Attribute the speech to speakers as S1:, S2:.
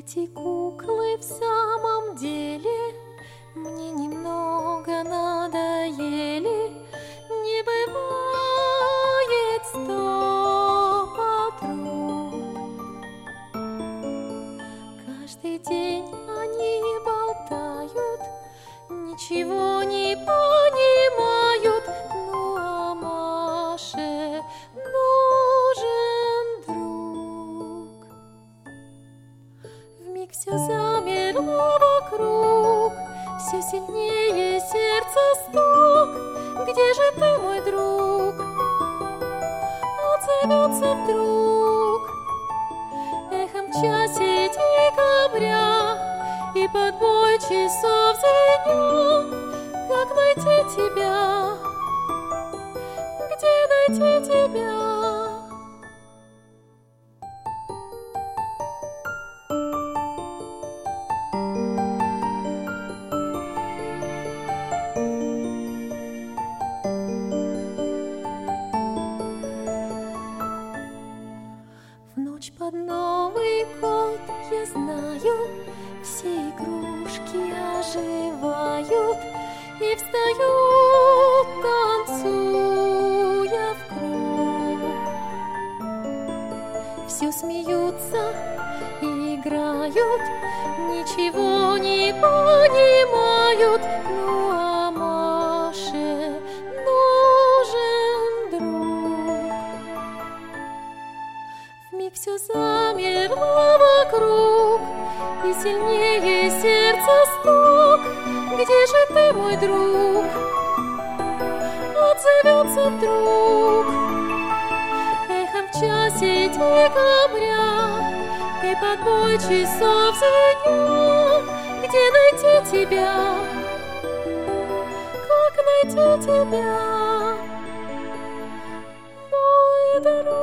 S1: Эти куклы в самом деле мне немного надоели. Не бывает 100 подруг. Каждый день они болтают, ничего не понимают. Ну а Маше нужен друг. Вмиг все замерло вокруг, все сильнее сердце стук. Где же ты, мой друг? Отзовется вдруг эхом в часе декабря, и под бой часов звенят. Как найти тебя? Где найти тебя? В ночь под Новый год, я знаю, все игрушки оживают и встают, танцуя в круг. Все смеются и играют, ничего не понимают. Ну а Маше нужен друг. Вмиг все замерло вокруг, и сильнее сердце стук. Где же ты, мой друг? Отзовется вдруг эхом в часе декабря, и под бой часов звенят. Где найти тебя? Как найти тебя, мой друг?